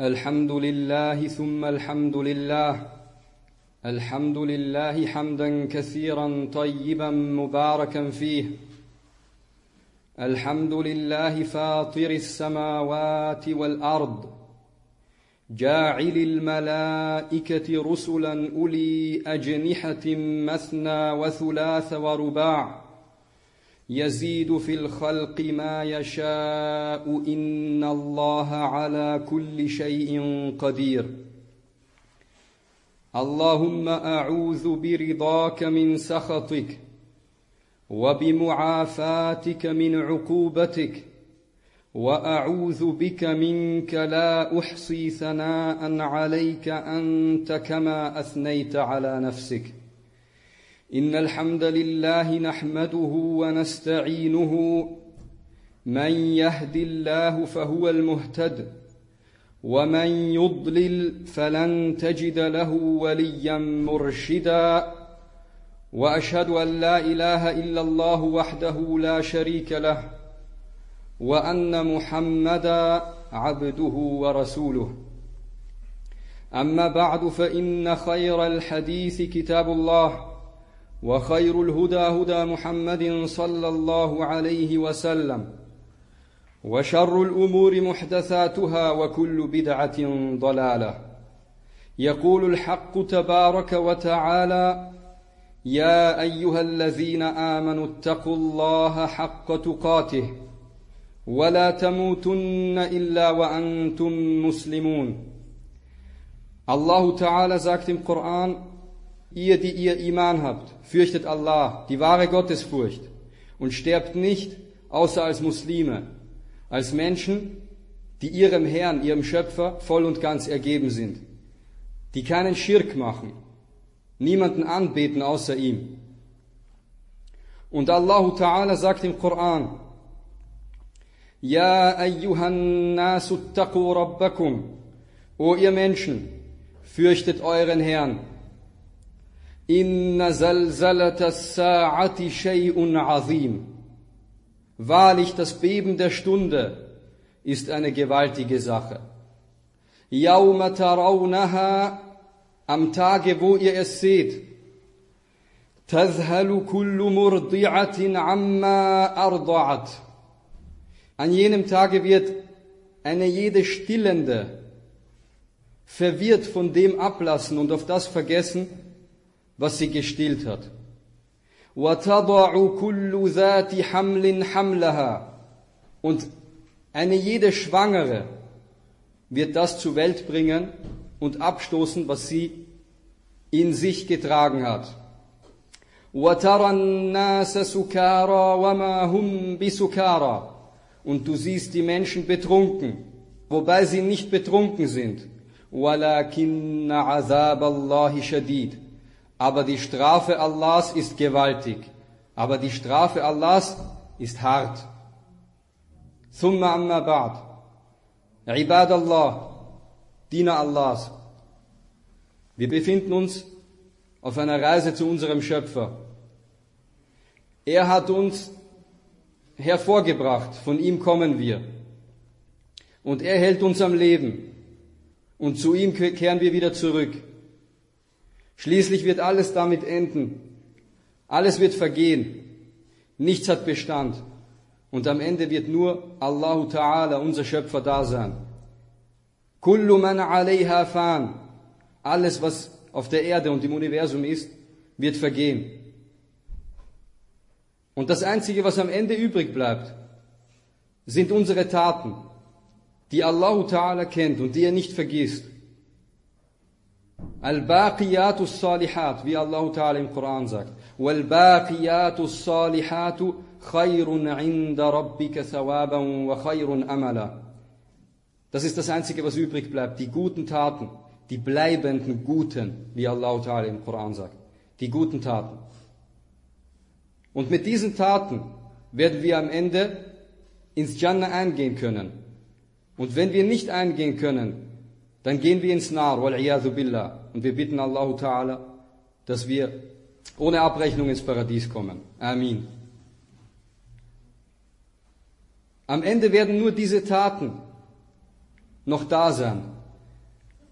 الحمد لله ثم الحمد لله الحمد لله حمدا كثيرا طيبا مباركا فيه الحمد لله فاطر السماوات والأرض جاعل الملائكة رسلا أولي أجنحة مثنى وثلاث ورباع يزيد في الخلق ما يشاء إن الله على كل شيء قدير اللهم أعوذ برضاك من سخطك وبمعافاتك من عقوبتك وأعوذ بك منك لا أحصي ثناء عليك أنت كما أثنيت على نفسك إن الحمد لله نحمده ونستعينه من يهد الله فهو المهتد ومن يضلل فلن تجد له وليا مرشدا وأشهد أن لا إله إلا الله وحده لا شريك له وأن محمدا عبده ورسوله أما بعد فإن خير الحديث كتاب الله وخير الهدى هدى محمد صلى الله عليه وسلم وشر الأمور محدثاتها وكل بدعة ضلالة يقول الحق تبارك وتعالى يا أيها الذين آمنوا اتقوا الله حق تقاته ولا تموتن إلا وأنتم مسلمون. Allah Ta'ala sagt im Koran, ihr, die ihr Iman habt, fürchtet Allah, die wahre Gottesfurcht, und sterbt nicht, außer als Muslime, als Menschen, die ihrem Herrn, ihrem Schöpfer, voll und ganz ergeben sind, die keinen Schirk machen, niemanden anbeten außer ihm. Und Allah Ta'ala sagt im Koran, Ja ayyuhan nasu ttaqu rabbakum, o ihr Menschen, fürchtet euren Herrn. Inna zalzalata as-sa'ati shay'un 'azim. Wahrlich, das Beben der Stunde ist eine gewaltige Sache. Yawma tarawnaha, am Tage, wo ihr es seht, tadhhalu kullu murdi'atin 'amma arda'at. An jenem Tage wird eine jede Stillende verwirrt von dem ablassen und auf das vergessen, was sie gestillt hat. وَتَضَعُ كُلُّ ذَاتِ حَمْلٍ حَمْلَهَا. Und eine jede Schwangere wird das zur Welt bringen und abstoßen, was sie in sich getragen hat. وَتَرَى النَّاسَ سُكَارَى وَمَا هُمْ بِسُكَارَى. Und du siehst die Menschen betrunken, wobei sie nicht betrunken sind. وَلَكِنَّ عَذَابَ اللَّهِ شَدِيدٌ. Aber die Strafe Allahs ist gewaltig. Aber die Strafe Allahs ist hart. ثُمَّ أَمَّا بَعْدُ. عِبَادَ اللَّهِ, Diener Allahs. Wir befinden uns auf einer Reise zu unserem Schöpfer. Er hat uns hervorgebracht, von ihm kommen wir. Und er hält uns am Leben. Und zu ihm kehren wir wieder zurück. Schließlich wird alles damit enden. Alles wird vergehen. Nichts hat Bestand. Und am Ende wird nur Allahu Ta'ala, unser Schöpfer, da sein. Kullu man 'alayha fan. Alles, was auf der Erde und im Universum ist, wird vergehen. Und das Einzige, was am Ende übrig bleibt, sind unsere Taten, die Allahu Ta'ala kennt und die er nicht vergisst. Al-Baqiyatu s-Salihat, wie Allahu Ta'ala im Koran sagt. Wal-Baqiyatu s-Salihatu khayrun 'inda rabbika thawaban wa khayrun amala. Das ist das Einzige, was übrig bleibt. Die guten Taten, die bleibenden Guten, wie Allahu Ta'ala im Koran sagt. Die guten Taten. Und mit diesen Taten werden wir am Ende ins Jannah eingehen können. Und wenn wir nicht eingehen können, dann gehen wir ins Nar, wal-'iyadhu billah. Und wir bitten Allahu Ta'ala, dass wir ohne Abrechnung ins Paradies kommen. Amin. Am Ende werden nur diese Taten noch da sein,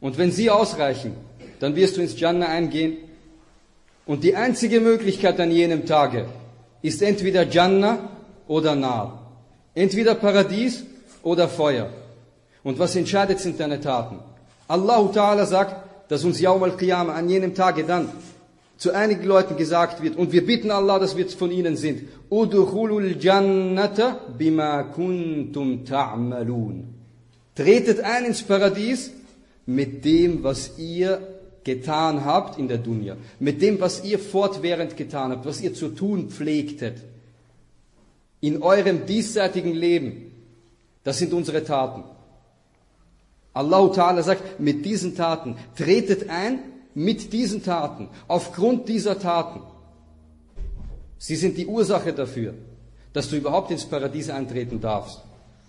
Und wenn sie ausreichen, dann wirst du ins Jannah eingehen. Und die einzige Möglichkeit an jenem Tage ist entweder Jannah oder Nar. Entweder Paradies oder Feuer. Und was entscheidet, sind deine Taten. Allah Ta'ala sagt, dass uns Yawm al-Qiyamah an jenem Tage dann zu einigen Leuten gesagt wird, und wir bitten Allah, dass wir von ihnen sind, Udkhulul Jannata bima kuntum ta'malun. Tretet ein ins Paradies mit dem, was ihr getan habt in der Dunya, mit dem, was ihr fortwährend getan habt, was ihr zu tun pflegtet, in eurem diesseitigen Leben. Das sind unsere Taten. Allah Ta'ala sagt, mit diesen Taten, tretet ein mit diesen Taten, aufgrund dieser Taten. Sie sind die Ursache dafür, dass du überhaupt ins Paradies eintreten darfst.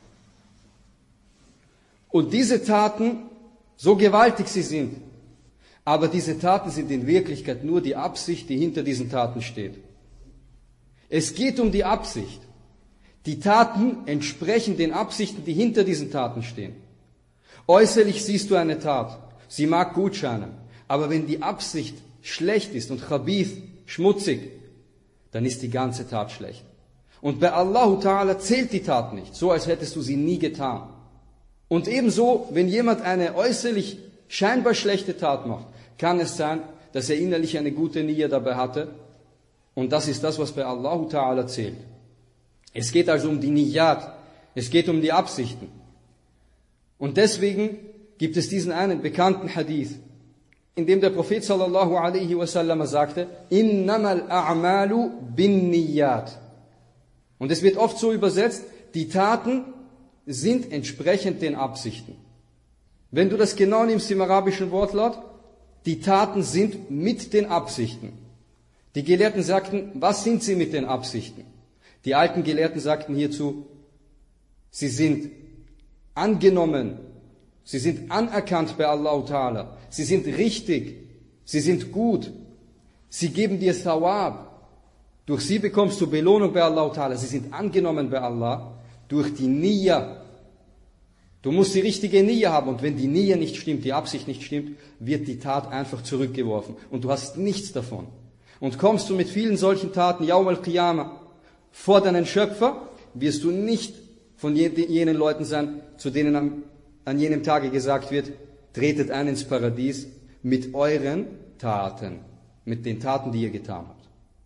Und diese Taten, so gewaltig sie sind, aber diese Taten sind in Wirklichkeit nur die Absicht, die hinter diesen Taten steht. Es geht um die Absicht. Die Taten entsprechen den Absichten, die hinter diesen Taten stehen. Äußerlich siehst du eine Tat, sie mag gut scheinen, aber wenn die Absicht schlecht ist und khabith, schmutzig, dann ist die ganze Tat schlecht. Und bei Allah Ta'ala zählt die Tat nicht, so als hättest du sie nie getan. Und ebenso, wenn jemand eine äußerlich scheinbar schlechte Tat macht, kann es sein, dass er innerlich eine gute Niyyah dabei hatte. Und das ist das, was bei Allah Ta'ala zählt. Es geht also um die Niyyat, es geht um die Absichten. Und deswegen gibt es diesen einen bekannten Hadith, in dem der Prophet sallallahu alaihi wasallam sagte, Innamal a'malu bin Niyyat. Und es wird oft so übersetzt, die Taten sind entsprechend den Absichten. Wenn du das genau nimmst im arabischen Wortlaut, die Taten sind mit den Absichten. Die Gelehrten sagten, was sind sie mit den Absichten? Die alten Gelehrten sagten hierzu, sie sind angenommen, sie sind anerkannt bei Allah Ta'ala, sie sind richtig, sie sind gut, sie geben dir Thawab, durch sie bekommst du Belohnung bei Allah Ta'ala, sie sind angenommen bei Allah durch die Niyyah. Du musst die richtige Niyyah haben, und wenn die Niyyah nicht stimmt, die Absicht nicht stimmt, wird die Tat einfach zurückgeworfen und du hast nichts davon. Und kommst du mit vielen solchen Taten, Yawm al-Qiyamah, vor deinen Schöpfer, wirst du nicht von jenen Leuten sein, zu denen an jenem Tage gesagt wird, tretet ein ins Paradies mit euren Taten, mit den Taten, die ihr getan habt.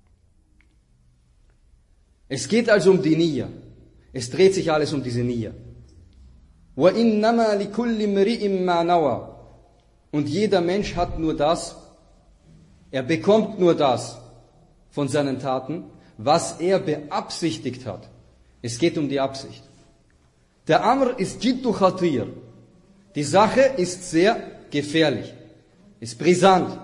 Es geht also um die Niyyah. Es dreht sich alles um diese Niyyah. وَإِنَّمَا لِكُلِّ امْرِئٍ مَا نَوَى. Und jeder Mensch hat nur das, er bekommt nur das von seinen Taten, was er beabsichtigt hat. Es geht um die Absicht. Der Amr ist jiddu khatir. Die Sache ist sehr gefährlich, ist brisant.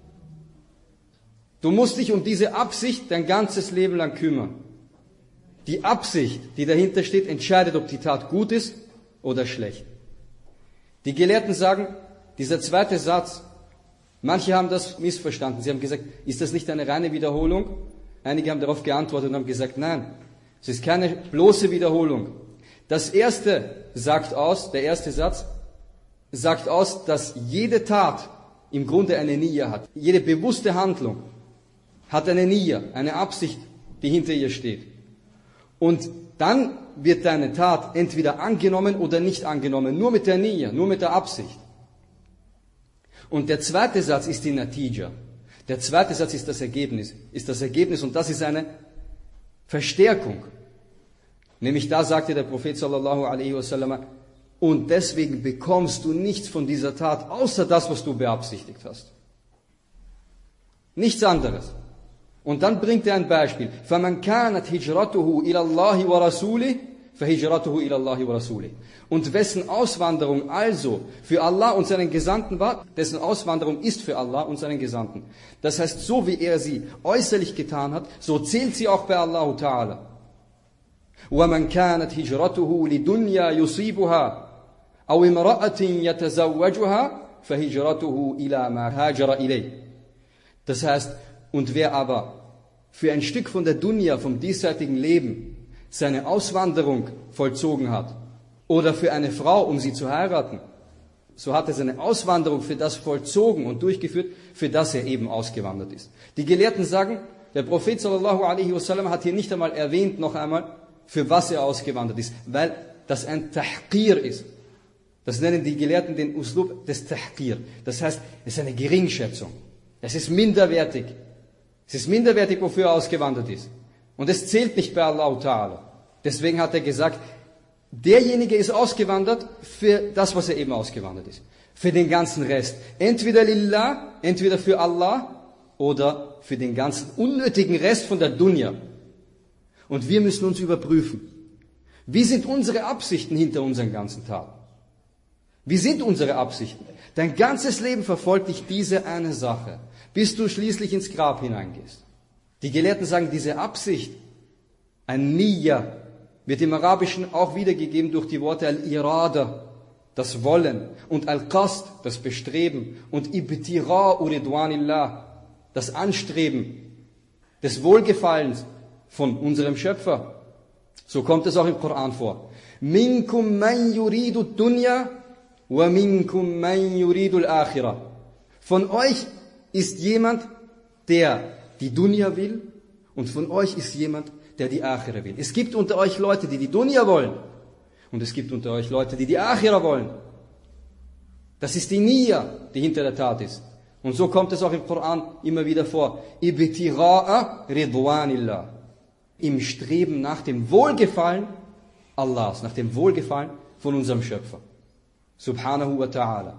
Du musst dich um diese Absicht dein ganzes Leben lang kümmern. Die Absicht, die dahinter steht, entscheidet, ob die Tat gut ist oder schlecht. Die Gelehrten sagen, dieser zweite Satz, manche haben das missverstanden. Sie haben gesagt, ist das nicht eine reine Wiederholung? Einige haben darauf geantwortet und haben gesagt, nein, es ist keine bloße Wiederholung. Das erste sagt aus, der erste Satz sagt aus, dass jede Tat im Grunde eine Niyyah hat. Jede bewusste Handlung hat eine Niyyah, eine Absicht, die hinter ihr steht. Und dann wird deine Tat entweder angenommen oder nicht angenommen, nur mit der Niyyah, nur mit der Absicht. Und der zweite Satz ist die Natija. Der zweite Satz ist das Ergebnis, und das ist eine Verstärkung. Nämlich da sagte der Prophet sallallahu alaihi wasallam, und deswegen bekommst du nichts von dieser Tat, außer das, was du beabsichtigt hast. Nichts anderes. Und dann bringt er ein Beispiel. فَمَنْ كَانَتْ هِجْرَتُهُ إِلَى اللَّهِ وَرَسُولِهِ فَهِجْرَتُهُ إِلَى اللَّهِ وَرَسُولِهِ. Und wessen Auswanderung also für Allah und seinen Gesandten war, dessen Auswanderung ist für Allah und seinen Gesandten. Das heißt, so wie er sie äußerlich getan hat, so zählt sie auch bei Allah Ta'ala. وَمَنْ كَانَتْ هِجْرَتُهُ لِدُنْيَا يُصِيبُهَا أَوْ إِمْرَأَةٍ يَتَزَوَّجُهَا فَهِجْرَتُهُ إِلَى مَا هَاجَرَ إِلَيْهِ. Das heißt, und wer aber für ein Stück von der Dunya, vom diesseitigen Leben, seine Auswanderung vollzogen hat, oder für eine Frau, um sie zu heiraten, so hat er seine Auswanderung für das vollzogen und durchgeführt, für das er eben ausgewandert ist. Die Gelehrten sagen, der Prophet sallallahu alaihi wasallam hat hier nicht einmal erwähnt, noch einmal, für was er ausgewandert ist, weil das ein Tahqir ist. Das nennen die Gelehrten den Uslub des Tahqir. Das heißt, es ist eine Geringschätzung. Es ist minderwertig. Es ist minderwertig, wofür er ausgewandert ist. Und es zählt nicht bei Allah Ta'ala. Deswegen hat er gesagt, derjenige ist ausgewandert für das, was er eben ausgewandert ist. Für den ganzen Rest. Entweder lillah, entweder für Allah oder für den ganzen unnötigen Rest von der Dunya. Und wir müssen uns überprüfen. Wie sind unsere Absichten hinter unseren ganzen Taten? Wie sind unsere Absichten? Dein ganzes Leben verfolgt dich diese eine Sache, bis du schließlich ins Grab hineingehst. Die Gelehrten sagen, diese Absicht, ein Niyya, wird im Arabischen auch wiedergegeben durch die Worte Al-Irada, das Wollen, und Al-Qasd, das Bestreben, und Ibtira'u Ridwanillah, das Anstreben des Wohlgefallens von unserem Schöpfer. So kommt es auch im Koran vor. Minkum man yuridu dunya wa minkum man yuridu al-akhirah. Von euch ist jemand, der die Dunya will, und von euch ist jemand, der die Akhira will. Es gibt unter euch Leute, die die Dunya wollen, und es gibt unter euch Leute, die die Akhira wollen. Das ist die Niyya, die hinter der Tat ist. Und so kommt es auch im Koran immer wieder vor. Ibtira'a Ridwanillah. Im Streben nach dem Wohlgefallen Allahs, nach dem Wohlgefallen von unserem Schöpfer. Subhanahu wa ta'ala.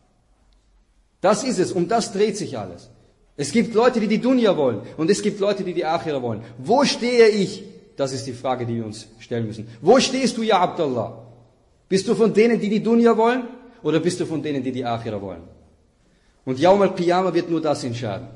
Das ist es, um das dreht sich alles. Es gibt Leute, die die Dunya wollen, und es gibt Leute, die die Akhira wollen. Wo stehe ich? Das ist die Frage, die wir uns stellen müssen. Wo stehst du, ja Abdallah? Bist du von denen, die die Dunya wollen, oder bist du von denen, die die Akhira wollen? Und Yawm al-Qiyamah wird nur das entscheiden.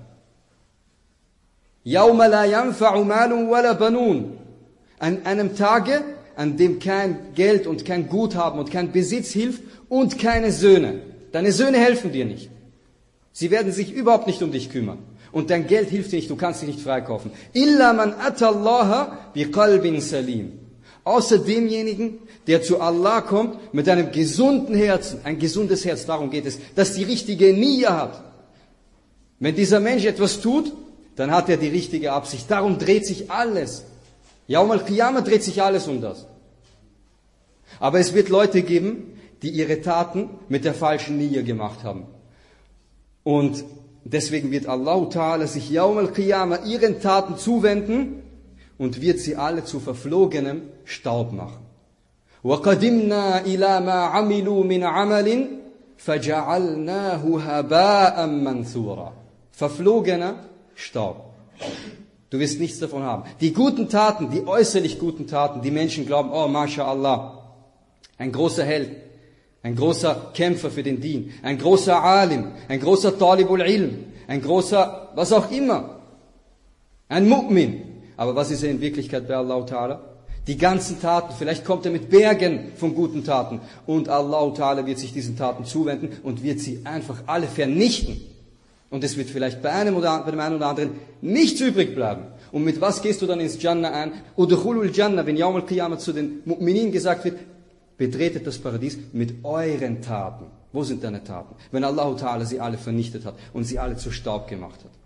Yawma la yanfa'u malun wala banun. An einem Tage, an dem kein Geld und kein Guthaben und kein Besitz hilft und keine Söhne. Deine Söhne helfen dir nicht. Sie werden sich überhaupt nicht um dich kümmern. Und dein Geld hilft dir nicht, du kannst dich nicht freikaufen. Illa man atallaha biqalbin salim. Außer demjenigen, der zu Allah kommt mit einem gesunden Herzen. Ein gesundes Herz, darum geht es, das die richtige Niyya hat. Wenn dieser Mensch etwas tut, dann hat er die richtige Absicht. Darum dreht sich alles. Yawm al-Qiyamah dreht sich alles um das. Aber es wird Leute geben, die ihre Taten mit der falschen Niyya gemacht haben. Und deswegen wird Allah Ta'ala sich Yawm al-Qiyamah ihren Taten zuwenden und wird sie alle zu verflogenem Staub machen. وَقَدِمْنَا إِلَى مَا عَمِلُوا مِنْ عَمَلٍ فَجَعَلْنَاهُ هَبَاءً مَنْثُورًا. Verflogener Staub. Du wirst nichts davon haben. Die guten Taten, die äußerlich guten Taten, die Menschen glauben, oh, MashaAllah, ein großer Held, ein großer Kämpfer für den Dien, ein großer Alim, ein großer Talibul Ilm, ein großer, was auch immer, ein Mu'min. Aber was ist er in Wirklichkeit bei Allah Ta'ala? Die ganzen Taten, vielleicht kommt er mit Bergen von guten Taten und Allah Ta'ala wird sich diesen Taten zuwenden und wird sie einfach alle vernichten. Und es wird vielleicht bei dem einen oder anderen nichts übrig bleiben. Und mit was gehst du dann ins Jannah ein? Udkhulul Jannah, wenn Yawm al-Qiyamah zu den Mu'minin gesagt wird, betretet das Paradies mit euren Taten. Wo sind deine Taten? Wenn Allah Ta'ala sie alle vernichtet hat und sie alle zu Staub gemacht hat.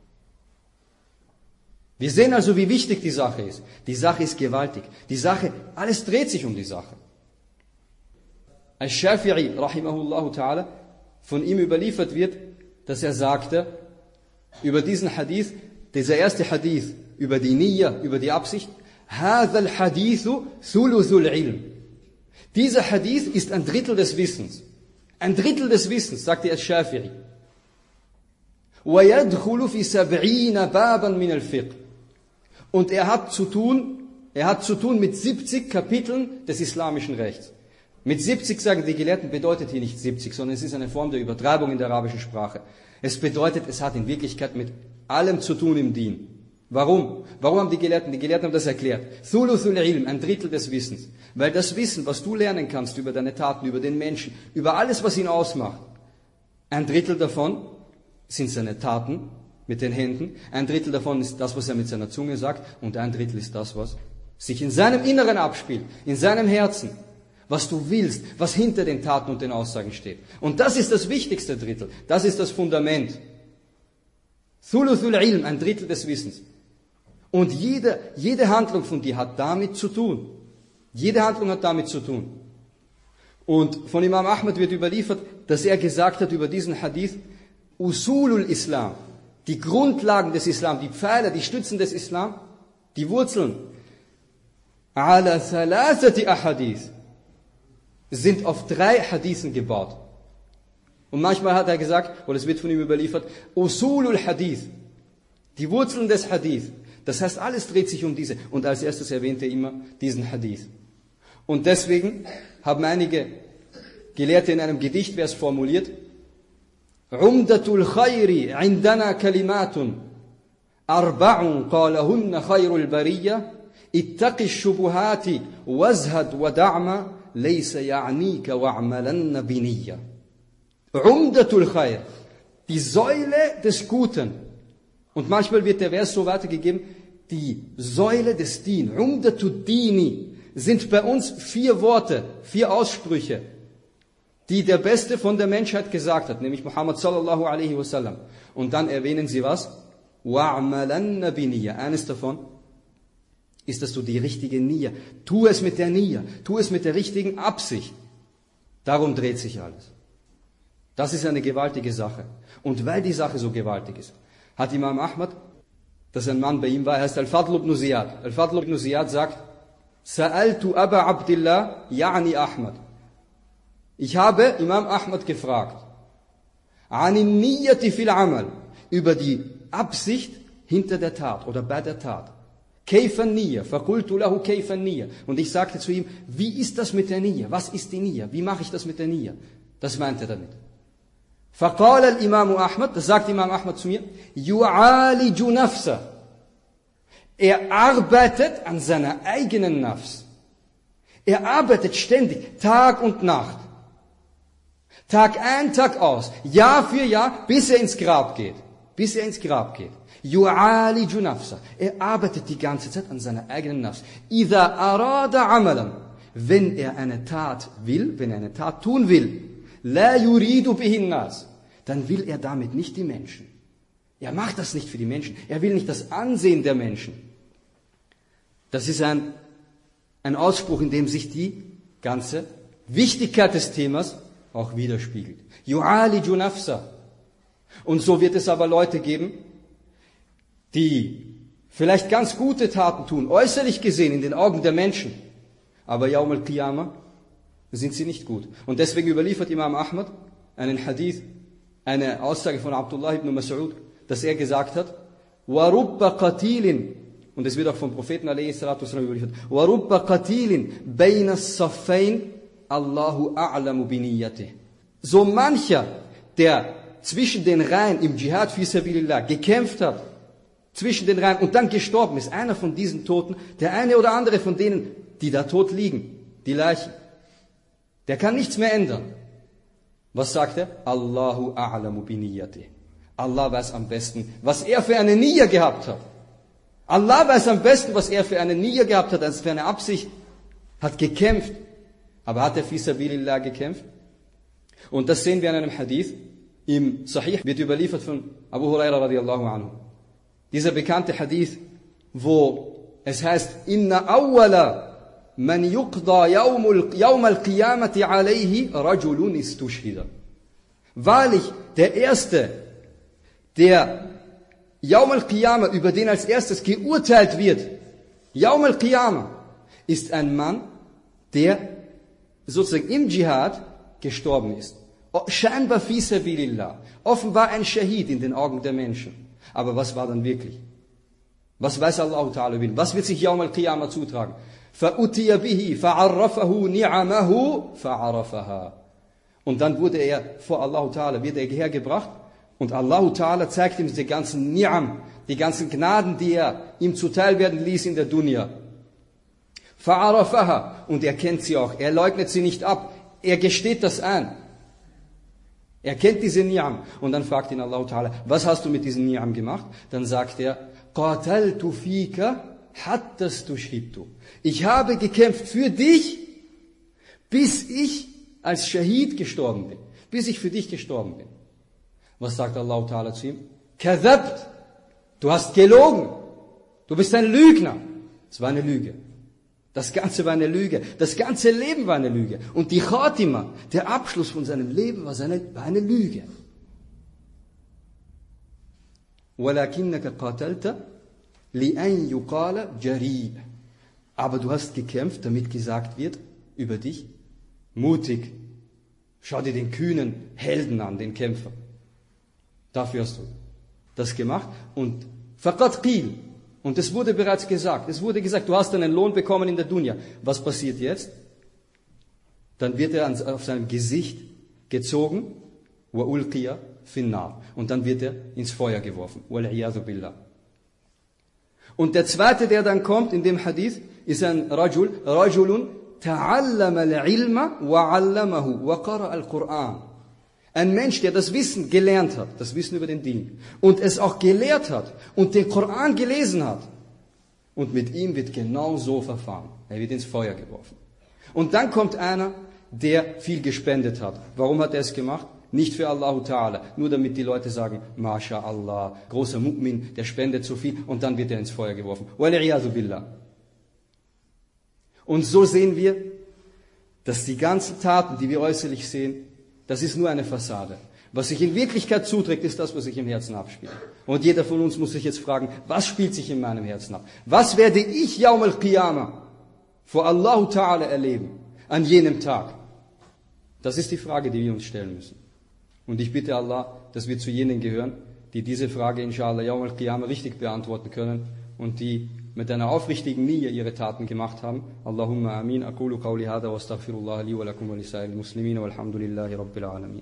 Wir sehen also, wie wichtig die Sache ist. Die Sache ist gewaltig. Die Sache, alles dreht sich um die Sache. Al-Shafi'i, rahimahullahu ta'ala, von ihm überliefert wird, dass er sagte, über diesen Hadith, dieser erste Hadith, über die Niyya, über die Absicht, هَذَا الْحَدِيثُ ثُلُثُ الْعِلْمِ. Dieser Hadith ist ein Drittel des Wissens. Ein Drittel des Wissens, sagte Al-Shafi'i. وَيَدْخُلُ فِي 70 بَابًا مِنَ الْفِقْهِ. Und er hat zu tun mit 70 Kapiteln des islamischen Rechts. Mit 70, sagen die Gelehrten, bedeutet hier nicht 70, sondern es ist eine Form der Übertreibung in der arabischen Sprache. Es bedeutet, es hat in Wirklichkeit mit allem zu tun im Dien. Warum? Warum haben die Gelehrten haben das erklärt. Thuluthul Ilm, ein Drittel des Wissens. Weil das Wissen, was du lernen kannst über deine Taten, über den Menschen, über alles, was ihn ausmacht, ein Drittel davon sind seine Taten mit den Händen, ein Drittel davon ist das, was er mit seiner Zunge sagt, und ein Drittel ist das, was sich in seinem Inneren abspielt, in seinem Herzen. was du willst, was hinter den Taten und den Aussagen steht. Und das ist das wichtigste Drittel. Das ist das Fundament. Thuluthul Ilm, ein Drittel des Wissens. Und jede Handlung von dir hat damit zu tun. Jede Handlung hat damit zu tun. Und von Imam Ahmad wird überliefert, dass er gesagt hat über diesen Hadith, Usulul Islam, die Grundlagen des Islam, die Pfeiler, die Stützen des Islam, die Wurzeln, ala thalathati ahadith, sind auf 3 Hadithen gebaut. Und manchmal hat er gesagt, oder es wird von ihm überliefert, Usulul Hadith, die Wurzeln des Hadith. Das heißt, alles dreht sich um diese. Und als erstes erwähnt er immer diesen Hadith. Und deswegen haben einige Gelehrte in einem Gedichtvers formuliert, Umdatul Khayri indana kalimatun, arba'un qalahunna khayrul bariyya, ittaqi shubuhati wazhad wa da'ma, laysa ya'nika wa'malanna biniyya. Umdatul Khayr, die Säule des Guten. Und manchmal wird der Vers so weitergegeben, die Säule des Din, Umdatud Dini, sind bei uns 4 Worte, 4 Aussprüche, die der Beste von der Menschheit gesagt hat, nämlich Muhammad sallallahu alaihi wasallam. Und dann erwähnen sie was? Wa'malanna biniyya. Eines davon ist, dass du die richtige Niyya, tu es mit der Niyya, tu es mit der richtigen Absicht. Darum dreht sich alles. Das ist eine gewaltige Sache. Und weil die Sache so gewaltig ist, hat Imam Ahmad, dass ein Mann bei ihm war, er heißt Al-Fadl ibn Ziyad. Al-Fadl ibn Ziyad sagt, Sa'altu Aba Abdillah, ya'ni Ahmad. Ich habe Imam Ahmad gefragt, Anin Niyyati fil Amal, über die Absicht hinter der Tat oder bei der Tat. Kayfan Niyya, faqultu lahu kayfan Niyya. Und ich sagte zu ihm, wie ist das mit der Niyya? Was ist die Niyya? Wie mache ich das mit der Niyya? Das meint er damit. فقال الإمام أحمد, das sagt Imam Ahmad zu mir, يعالج نفسه. Er arbeitet an seiner eigenen Nafs. Er arbeitet ständig, Tag und Nacht. Tag ein, Tag aus, Jahr für Jahr, bis er ins Grab geht. Bis er ins Grab geht. يعالج نفسه. Er arbeitet die ganze Zeit an seiner eigenen Nafs. إذا أراد عملا. Wenn er eine Tat will, wenn er eine Tat tun will, La yuridu bihin nas, dann will er damit nicht die Menschen. Er macht das nicht für die Menschen. Er will nicht das Ansehen der Menschen. Das ist ein Ausspruch, in dem sich die ganze Wichtigkeit des Themas auch widerspiegelt. Yu'aliju nafsa. Und so wird es aber Leute geben, die vielleicht ganz gute Taten tun, äußerlich gesehen in den Augen der Menschen, aber Yawm al-Qiyamah sind sie nicht gut. Und deswegen überliefert Imam Ahmad einen Hadith, eine Aussage von Abdullah ibn Mas'ud, dass er gesagt hat, وَرُبَّ قَتِيلٍ, und es wird auch vom Propheten a.s. überliefert, وَرُبَّ قَتِيلٍ بَيْنَ الصَّفَّيْنِ Allahu a'lamu biniyatih. So mancher, der zwischen den Reihen im Dschihad fi sabilillah gekämpft hat, zwischen den Reihen und dann gestorben ist, einer von diesen Toten, der eine oder andere von denen, die da tot liegen, die Leichen, der kann nichts mehr ändern. Was sagt er? Allahu a'lamu biniyatih. Allah weiß am besten, was er für eine Niyya gehabt hat. Allah weiß am besten, was er für eine Niyya gehabt hat, also für eine Absicht, hat gekämpft. Aber hat er fi sabilillah gekämpft? Und das sehen wir in einem Hadith. Im Sahih wird überliefert von Abu Huraira radiallahu anhu. Dieser bekannte Hadith, wo es heißt, Inna awwala man yuqda yawm al-qiyamati alayhi rajulun istushhida. Wahrlich, der Erste, der Yawm al-Qiyamah, über den als erstes geurteilt wird, Yawm al-Qiyamah, ist ein Mann, der sozusagen im Dschihad gestorben ist. Scheinbar fi sabilillah. Offenbar ein Shahid in den Augen der Menschen. Aber was war dann wirklich? Was weiß Allah Ta'ala will? Was wird sich Yawm al-Qiyamah zutragen? فَأُتِيَ بِهِ فَعَرَّفَهُ نِعَمَهُ فَعَرَفَهَا. Und dann wurde er vor Allah Ta'ala, wird er hergebracht und Allah Ta'ala zeigt ihm die ganzen Ni'am, die ganzen Gnaden, die er ihm zuteil werden ließ in der Dunya. فَعَرَفَهَا. Und er kennt sie auch, er leugnet sie nicht ab, er gesteht das ein. Er kennt diese Ni'am. Und dann fragt ihn Allah Ta'ala, was hast du mit diesen Ni'am gemacht? Dann sagt er, قَتَلْتُ فِيكَ حَتَّى اسْتُشْهِدْتُ. Ich habe gekämpft für dich, bis ich als Schahid gestorben bin, bis ich für dich gestorben bin. Was sagt Allah Ta'ala zu ihm? Kadhabt, du hast gelogen, du bist ein Lügner. Es war eine Lüge. Das Ganze war eine Lüge. Das ganze Leben war eine Lüge. Und die Khatima, der Abschluss von seinem Leben war eine Lüge. وَلَكِنَّكَ قَاتَلْتَ لِأَنْ يُقَالَ جَرِيء. Aber du hast gekämpft, damit gesagt wird über dich, mutig. Schau dir den kühnen Helden an, den Kämpfer. Dafür hast du das gemacht. Und فَقَدْ قِيل. Und es wurde bereits gesagt. Es wurde gesagt, du hast einen Lohn bekommen in der Dunya. Was passiert jetzt? Dann wird er auf seinem Gesicht gezogen. وَأُلْقِيَ فِي النَّارِ. Und dann wird er ins Feuer geworfen. وَالْعِيَاذُ بِاللَّهِ. Und der zweite, der dann kommt in dem Hadith, ist ein رَجُلٌ تَعَلَّمَ الْعِلْمَ وَعَلَّمَهُ وَقَرَأَ الْقُرْآنَ. Ein Mensch, der das Wissen gelernt hat, das Wissen über den Dien, und es auch gelehrt hat und den Koran gelesen hat. Und mit ihm wird genau so verfahren. Er wird ins Feuer geworfen. Und dann kommt einer, der viel gespendet hat. Warum hat er es gemacht? Nicht für Allah Ta'ala, nur damit die Leute sagen, MashaAllah, großer Mu'min, der spendet so viel, und dann wird er ins Feuer geworfen. وَالْعِيَاذُ بِاللَّهِ. Und so sehen wir, dass die ganzen Taten, die wir äußerlich sehen, das ist nur eine Fassade. Was sich in Wirklichkeit zuträgt, ist das, was sich im Herzen abspielt. Und jeder von uns muss sich jetzt fragen, was spielt sich in meinem Herzen ab? Was werde ich Yawm al-Qiyamah vor Allah Ta'ala erleben, an jenem Tag? Das ist die Frage, die wir uns stellen müssen. Und ich bitte Allah, dass wir zu jenen gehören, die diese Frage inshallah Yawm al-Qiyamah richtig beantworten können und die mit einer aufrichtigen Niyya ihre Taten gemacht haben. Allahumma amin. Aqulu qawli hadha wa astaghfirullah li wa lakum wa lisa'il muslimin walhamdulillahi rabbil alamin.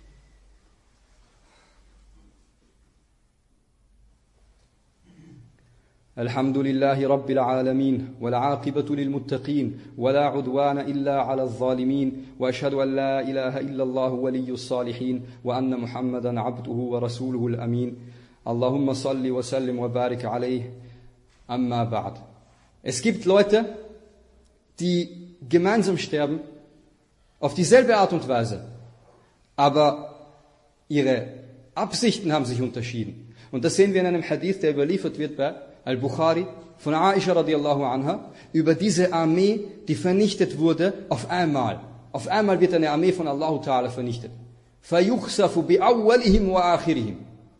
الحمد لله رب العالمين والعاقبة للمتقين ولا عدوان إلا على الظالمين وأشهد أن لا إله إلا الله ولي الصالحين وأن محمدا عبده ورسوله الأمين اللهم صل وسلم وبارك عليه أما بعد. Es gibt Leute, die gemeinsam sterben, auf dieselbe Art und Weise, aber ihre Absichten haben sich unterschieden. Und das sehen wir in einem Hadith, der überliefert wird bei Al-Bukhari von Aisha radiallahu anha, über diese Armee, die vernichtet wurde auf einmal. Auf einmal wird eine Armee von Allah Ta'ala vernichtet. فَيُخْسَفُ بِأَوَّلِهِمْ وَآخِرِهِمْ.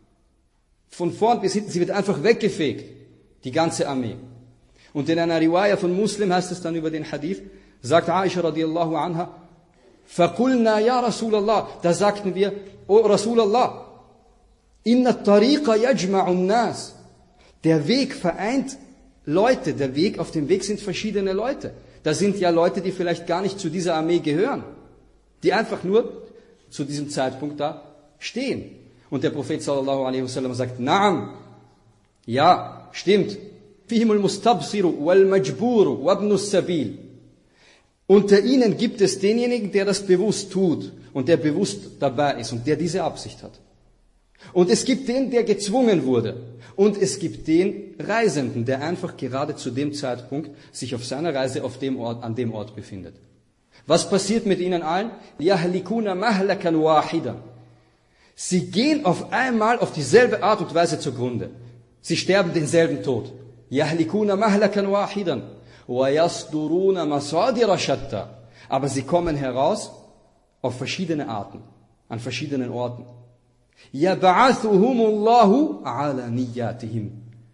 Von vorn bis hinten, sie wird einfach weggefegt, die ganze Armee. Und in einer Riwaya von Muslim heißt es dann über den Hadith, sagt Aisha radiallahu anha, فَقُلْنَا يَا رَسُولَ اللَّهِ. Da sagten wir, O Rasulallah, إِنَّ الطَّرِيقَ يَجْمَعُ النَّاسِ. Der Weg vereint Leute, der Weg, auf dem Weg sind verschiedene Leute. Da sind ja Leute, die vielleicht gar nicht zu dieser Armee gehören, die einfach nur zu diesem Zeitpunkt da stehen. Und der Prophet sallallahu alaihi wasallam sagt, Naam, ja, stimmt. Fihimul mustabsiru wal majburu wabnus sabil. Unter ihnen gibt es denjenigen, der das bewusst tut und der bewusst dabei ist und der diese Absicht hat. Und es gibt den, der gezwungen wurde. Und es gibt den Reisenden, der einfach gerade zu dem Zeitpunkt sich auf seiner Reise an dem Ort befindet. Was passiert mit ihnen allen? يَهْلِكُونَ مَهْلَكًا وَاحِدًا. Sie gehen auf einmal auf dieselbe Art und Weise zugrunde. Sie sterben denselben Tod. يَهْلِكُونَ مَهْلَكًا وَاحِدًا وَيَصْدُرُونَ مَصَادِرَ شَتَّى. Aber sie kommen heraus auf verschiedene Arten, an verschiedenen Orten. يَبْعَثُهُمُ اللَّهُ عَلَى نِيَّاتِهِمْ.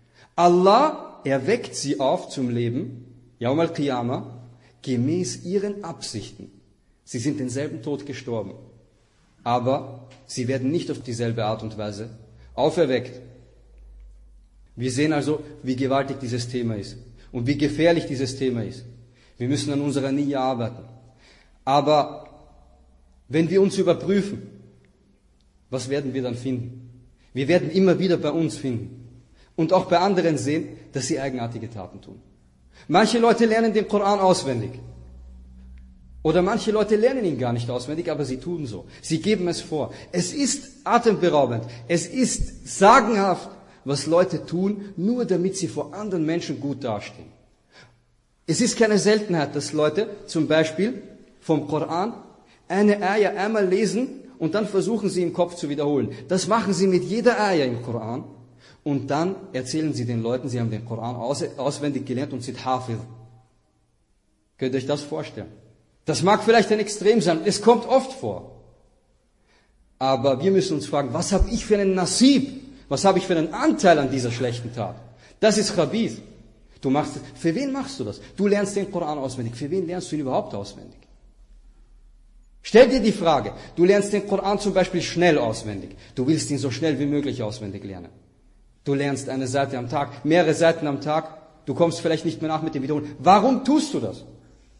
Allah erweckt sie auf zum Leben, Yawm al-Qiyamah, gemäß ihren Absichten. Sie sind denselben Tod gestorben, aber sie werden nicht auf dieselbe Art und Weise auferweckt. Wir sehen also, wie gewaltig dieses Thema ist und wie gefährlich dieses Thema ist. Wir müssen an unserer Niyya arbeiten. Aber wenn wir uns überprüfen, was werden wir dann finden? Wir werden immer wieder bei uns finden und auch bei anderen sehen, dass sie eigenartige Taten tun. Manche Leute lernen den Koran auswendig. Oder manche Leute lernen ihn gar nicht auswendig, aber sie tun so. Sie geben es vor. Es ist atemberaubend. Es ist sagenhaft, was Leute tun, nur damit sie vor anderen Menschen gut dastehen. Es ist keine Seltenheit, dass Leute zum Beispiel vom Koran, eine Ayah einmal lesen und dann versuchen sie im Kopf zu wiederholen. Das machen sie mit jeder Ayah im Koran. Und dann erzählen sie den Leuten, sie haben den Koran auswendig gelernt und sind Hafiz. Könnt ihr euch das vorstellen? Das mag vielleicht ein Extrem sein, es kommt oft vor. Aber wir müssen uns fragen, was habe ich für einen Nasib? Was habe ich für einen Anteil an dieser schlechten Tat? Das ist Khabith. Für wen machst du das? Du lernst den Koran auswendig. Für wen lernst du ihn überhaupt auswendig? Stell dir die Frage, du lernst den Koran zum Beispiel schnell auswendig. Du willst ihn so schnell wie möglich auswendig lernen. Du lernst eine Seite am Tag, mehrere Seiten am Tag. Du kommst vielleicht nicht mehr nach mit dem Wiederholen. Warum tust du das?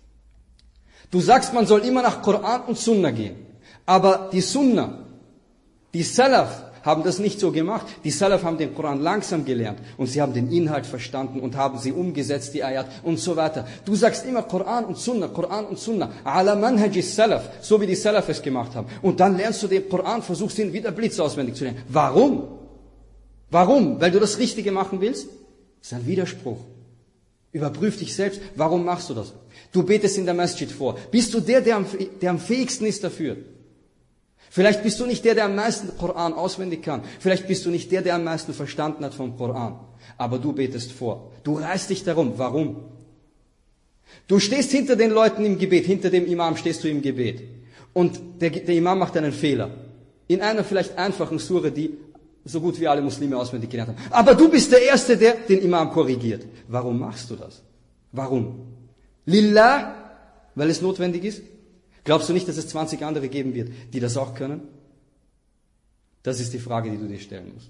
Du sagst, man soll immer nach Koran und Sunna gehen. Aber die Sunna, die Salaf haben das nicht so gemacht. Die Salaf haben den Koran langsam gelernt und sie haben den Inhalt verstanden und haben sie umgesetzt, die Ayat und so weiter. Du sagst immer Koran und Sunna, ala manhaji Salaf, so wie die Salaf es gemacht haben. Und dann lernst du den Koran, versuchst ihn wieder blitzauswendig zu lernen. Warum? Warum? Weil du das Richtige machen willst? Das ist ein Widerspruch. Überprüf dich selbst. Warum machst du das? Du betest in der Masjid vor. Bist du der am fähigsten ist dafür? Vielleicht bist du nicht der am meisten Koran auswendig kann. Vielleicht bist du nicht der am meisten verstanden hat vom Koran. Aber du betest vor. Du reißt dich darum. Warum? Du stehst hinter den Leuten im Gebet. Hinter dem Imam stehst du im Gebet. Und der Imam macht einen Fehler. In einer vielleicht einfachen Sure, die so gut wie alle Muslime auswendig gelernt haben. Aber du bist der Erste, der den Imam korrigiert. Warum machst du das? Warum? Lillah, weil es notwendig ist? Glaubst du nicht, dass es 20 andere geben wird, die das auch können? Das ist die Frage, die du dir stellen musst.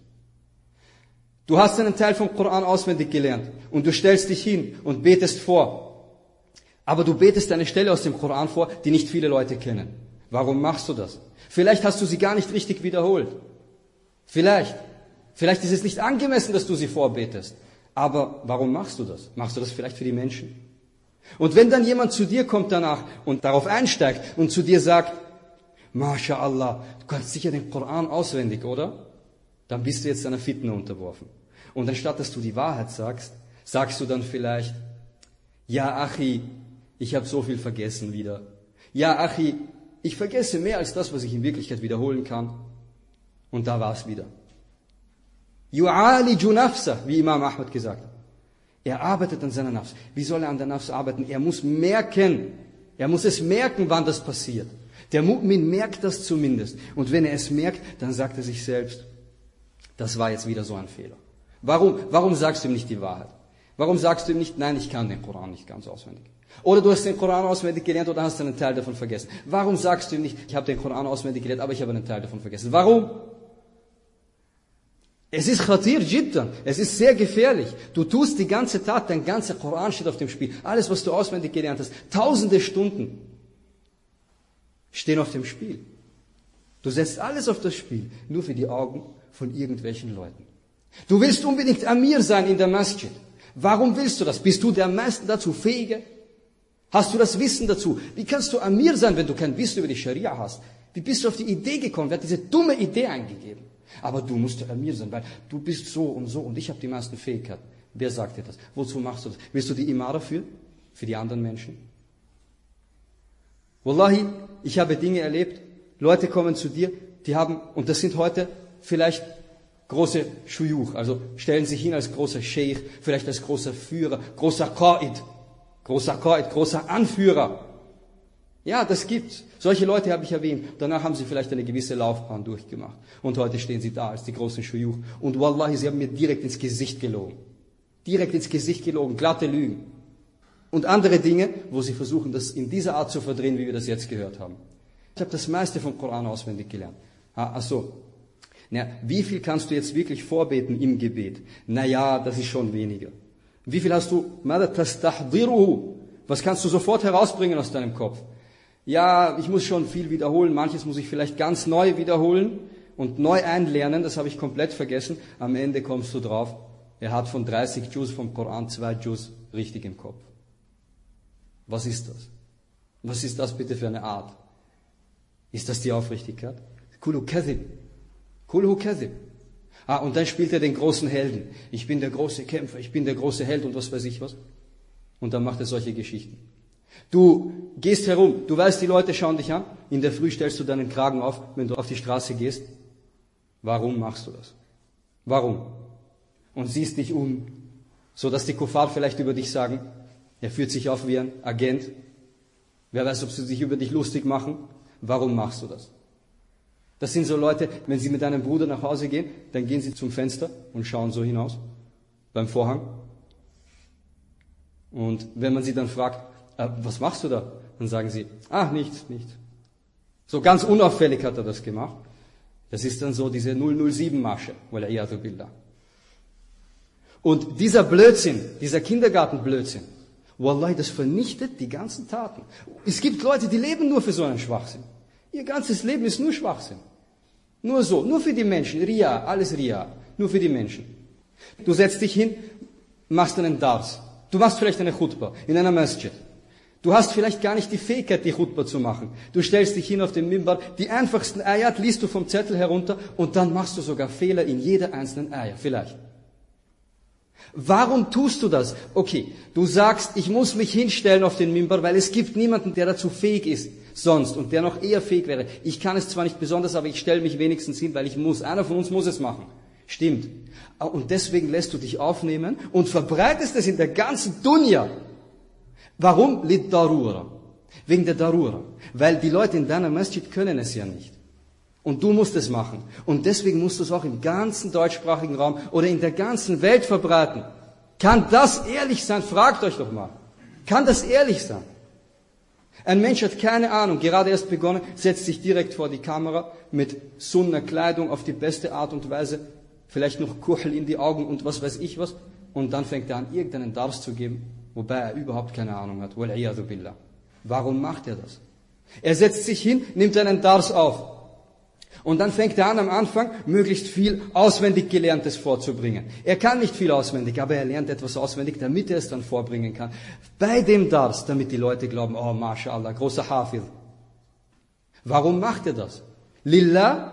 Du hast einen Teil vom Koran auswendig gelernt und du stellst dich hin und betest vor. Aber du betest eine Stelle aus dem Koran vor, die nicht viele Leute kennen. Warum machst du das? Vielleicht hast du sie gar nicht richtig wiederholt. Vielleicht ist es nicht angemessen, dass du sie vorbetest. Aber warum machst du das? Machst du das vielleicht für die Menschen? Und wenn dann jemand zu dir kommt danach und darauf einsteigt und zu dir sagt, MashaAllah, du kannst sicher den Koran auswendig, oder? Dann bist du jetzt einer Fitna unterworfen. Und anstatt dass du die Wahrheit sagst, sagst du dann vielleicht, ja Achi, ich habe so viel vergessen wieder. Ja Achi, ich vergesse mehr als das, was ich in Wirklichkeit wiederholen kann. Und da war es wieder. Yu'aliju nafsa, wie Imam Ahmad gesagt hat. Er arbeitet an seiner Nafs. Wie soll er an der Nafs arbeiten? Er muss es merken, wann das passiert. Der Mu'min merkt das zumindest. Und wenn er es merkt, dann sagt er sich selbst, das war jetzt wieder so ein Fehler. Warum sagst du ihm nicht die Wahrheit? Warum sagst du ihm nicht, nein, ich kann den Koran nicht ganz auswendig? Oder du hast den Koran auswendig gelernt oder hast einen Teil davon vergessen. Warum sagst du ihm nicht, ich habe den Koran auswendig gelernt, aber ich habe einen Teil davon vergessen? Warum? Es ist khatir jiddan, es ist sehr gefährlich. Du tust die ganze Tat, dein ganzer Koran steht auf dem Spiel. Alles, was du auswendig gelernt hast, tausende Stunden stehen auf dem Spiel. Du setzt alles auf das Spiel, nur für die Augen von irgendwelchen Leuten. Du willst unbedingt Amir sein in der Masjid. Warum willst du das? Bist du der am meisten dazu Fähige? Hast du das Wissen dazu? Wie kannst du Amir sein, wenn du kein Wissen über die Scharia hast? Wie bist du auf die Idee gekommen? Wer hat diese dumme Idee eingegeben? Aber du musst der Amir sein, weil du bist so und ich habe die meisten Fähigkeiten. Wer sagt dir das? Wozu machst du das? Willst du die Imara für die anderen Menschen? Wallahi, ich habe Dinge erlebt, Leute kommen zu dir, die haben, und das sind heute vielleicht große Shuyuch, also stellen sich hin als großer Sheikh, vielleicht als großer Führer, großer Qaid, großer Anführer. Ja, das gibt's. Solche Leute habe ich erwähnt. Danach haben sie vielleicht eine gewisse Laufbahn durchgemacht. Und heute stehen sie da als die großen Shuyuch. Und wallahi, sie haben mir direkt ins Gesicht gelogen. Glatte Lügen. Und andere Dinge, wo sie versuchen, das in dieser Art zu verdrehen, wie wir das jetzt gehört haben. Ich habe das meiste vom Koran auswendig gelernt. Wie viel kannst du jetzt wirklich vorbeten im Gebet? Naja, das ist schon weniger. Wie viel hast du? Was kannst du sofort herausbringen aus deinem Kopf? Ja, ich muss schon viel wiederholen. Manches muss ich vielleicht ganz neu wiederholen und neu einlernen. Das habe ich komplett vergessen. Am Ende kommst du drauf, er hat von 30 Juz vom Koran 2 Juz richtig im Kopf. Was ist das? Was ist das bitte für eine Art? Ist das die Aufrichtigkeit? Kullu kadhib. Und dann spielt er den großen Helden. Ich bin der große Kämpfer, ich bin der große Held und was weiß ich was. Und dann macht er solche Geschichten. Du gehst herum, du weißt, die Leute schauen dich an. In der Früh stellst du deinen Kragen auf, wenn du auf die Straße gehst. Warum machst du das? Warum? Und siehst dich um, so dass die Kuffar vielleicht über dich sagen, er führt sich auf wie ein Agent. Wer weiß, ob sie sich über dich lustig machen. Warum machst du das? Das sind so Leute, wenn sie mit einem Bruder nach Hause gehen, dann gehen sie zum Fenster und schauen so hinaus, beim Vorhang. Und wenn man sie dann fragt, was machst du da? Dann sagen sie, nichts. So ganz unauffällig hat er das gemacht. Das ist dann so diese 007-Masche. Wal'iyadu billah. Und dieser Blödsinn, dieser Kindergartenblödsinn, Wallahi, das vernichtet die ganzen Taten. Es gibt Leute, die leben nur für so einen Schwachsinn. Ihr ganzes Leben ist nur Schwachsinn. Nur so, nur für die Menschen. Ria, alles Ria. Nur für die Menschen. Du setzt dich hin, machst einen Dars. Du machst vielleicht eine Khutbah in einer Masjid. Du hast vielleicht gar nicht die Fähigkeit, die Khutbah zu machen. Du stellst dich hin auf den Mimbar, die einfachsten Ayat liest du vom Zettel herunter und dann machst du sogar Fehler in jeder einzelnen Ayat, vielleicht. Warum tust du das? Okay, du sagst, ich muss mich hinstellen auf den Mimbar, weil es gibt niemanden, der dazu fähig ist sonst und der noch eher fähig wäre. Ich kann es zwar nicht besonders, aber ich stelle mich wenigstens hin, weil ich muss. Einer von uns muss es machen. Stimmt. Und deswegen lässt du dich aufnehmen und verbreitest es in der ganzen Dunya. Warum? Lid Darura. Wegen der Darura. Weil die Leute in deiner Masjid können es ja nicht. Und du musst es machen. Und deswegen musst du es auch im ganzen deutschsprachigen Raum oder in der ganzen Welt verbreiten. Kann das ehrlich sein? Fragt euch doch mal. Kann das ehrlich sein? Ein Mensch hat keine Ahnung, gerade erst begonnen, setzt sich direkt vor die Kamera mit Sunna Kleidung auf die beste Art und Weise, vielleicht noch Kuchel in die Augen und was weiß ich was, und dann fängt er an, irgendeinen Dars zu geben, wobei er überhaupt keine Ahnung hat. Wal'iyadu billah. Warum macht er das? Er setzt sich hin, nimmt einen Dars auf. Und dann fängt er an, am Anfang möglichst viel auswendig Gelerntes vorzubringen. Er kann nicht viel auswendig, aber er lernt etwas auswendig, damit er es dann vorbringen kann. Bei dem Dars, damit die Leute glauben, oh, MashaAllah, großer Hafiz. Warum macht er das? Lillah?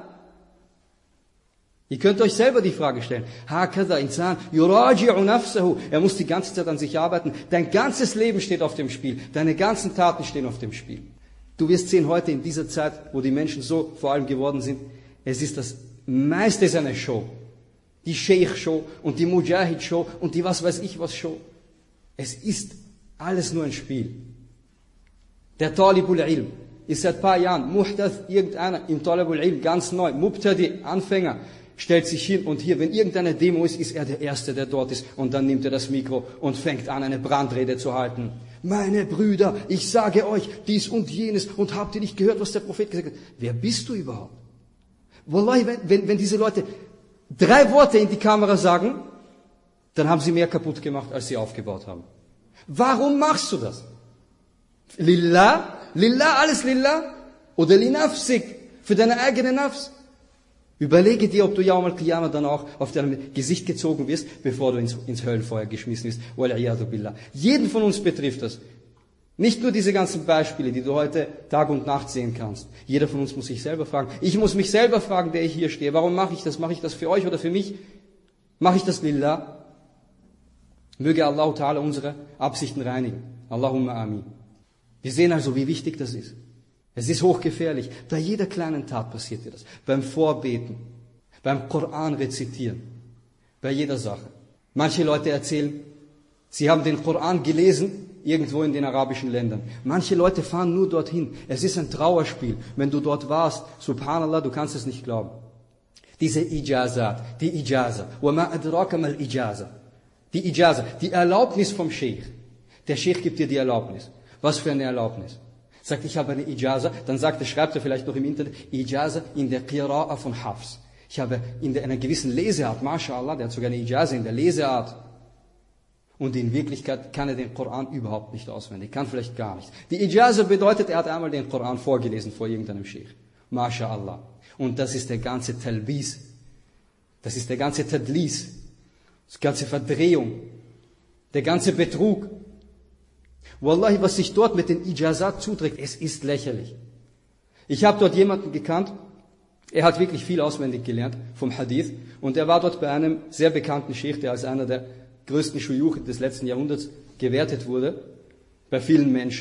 Ihr könnt euch selber die Frage stellen. Hakadha insan yuraji'u nafsahu. Er muss die ganze Zeit an sich arbeiten. Dein ganzes Leben steht auf dem Spiel. Deine ganzen Taten stehen auf dem Spiel. Du wirst sehen, heute in dieser Zeit, wo die Menschen so vor allem geworden sind, es ist das meiste ist eine Show. Die Sheikh-Show und die Mujahid-Show und die was weiß ich was Show. Es ist alles nur ein Spiel. Der Talibul Ilm ist seit ein paar Jahren, Muhdath, irgendeiner im Talibul Ilm, ganz neu, Mubtadi, Anfänger, stellt sich hin und hier, wenn irgendeine Demo ist, ist er der Erste, der dort ist und dann nimmt er das Mikro und fängt an, eine Brandrede zu halten. Meine Brüder, ich sage euch dies und jenes und habt ihr nicht gehört, was der Prophet gesagt hat? Wer bist du überhaupt? Wallahi, wenn diese Leute 3 Worte in die Kamera sagen, dann haben sie mehr kaputt gemacht, als sie aufgebaut haben. Warum machst du das? Lillah? Lillah, alles Lillah? Oder linafsik, für deine eigene Nafs? Überlege dir, ob du Yawm al-Qiyamah dann auch auf deinem Gesicht gezogen wirst, bevor du ins Höllenfeuer geschmissen wirst. Wal'iyadu billah. Jeden von uns betrifft das. Nicht nur diese ganzen Beispiele, die du heute Tag und Nacht sehen kannst. Jeder von uns muss sich selber fragen. Ich muss mich selber fragen, der ich hier stehe. Warum mache ich das? Mache ich das für euch oder für mich? Mache ich das lillah? Möge Allah Ta'ala unsere Absichten reinigen. Allahumma amin. Wir sehen also, wie wichtig das ist. Es ist hochgefährlich. Bei jeder kleinen Tat passiert dir das. Beim Vorbeten, beim Koran rezitieren, bei jeder Sache. Manche Leute erzählen, sie haben den Koran gelesen, irgendwo in den arabischen Ländern. Manche Leute fahren nur dorthin. Es ist ein Trauerspiel. Wenn du dort warst, subhanallah, du kannst es nicht glauben. Diese Ijazat, die Ijaza, وَمَا أَدْرَاكَ مَا الْإِجَازَ. Die Ijaza, die Erlaubnis vom Sheikh. Der Sheikh gibt dir die Erlaubnis. Was für eine Erlaubnis? Sagt, ich habe eine Ijaza, dann schreibt er vielleicht noch im Internet, Ijaza in der Qira'a von Hafs. Ich habe in einer gewissen Leseart, MashaAllah, der hat sogar eine Ijaza in der Leseart. Und in Wirklichkeit kann er den Koran überhaupt nicht auswendig, kann vielleicht gar nicht. Die Ijaza bedeutet, er hat einmal den Koran vorgelesen vor irgendeinem Sheikh. MashaAllah. Und das ist der ganze Talbis. Das ist der ganze Tadlis. Das ganze Verdrehung. Der ganze Betrug. Wallahi, was sich dort mit den Ijazat zuträgt, es ist lächerlich. Ich habe dort jemanden gekannt, er hat wirklich viel auswendig gelernt vom Hadith und er war dort bei einem sehr bekannten Sheikh, der als einer der größten Shuyukh des letzten Jahrhunderts gewertet wurde, bei vielen Menschen.